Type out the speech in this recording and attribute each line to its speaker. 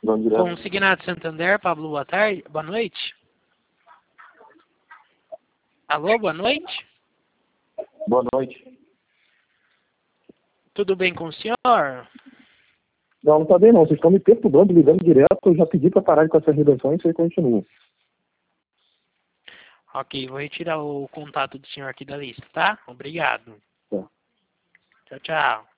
Speaker 1: Vamos direto.
Speaker 2: Consignado Santander, Pablo, boa tarde. Boa noite. Alô, boa noite.
Speaker 1: Boa noite.
Speaker 2: Tudo bem com o senhor?
Speaker 1: Não, não tá bem não. Vocês estão me perturbando, ligando direto. Eu já pedi para parar com essas ligações e vocês continuam.
Speaker 2: Ok, vou retirar o contato do senhor aqui da lista, tá? Obrigado.
Speaker 1: Tá.
Speaker 2: Tchau, tchau.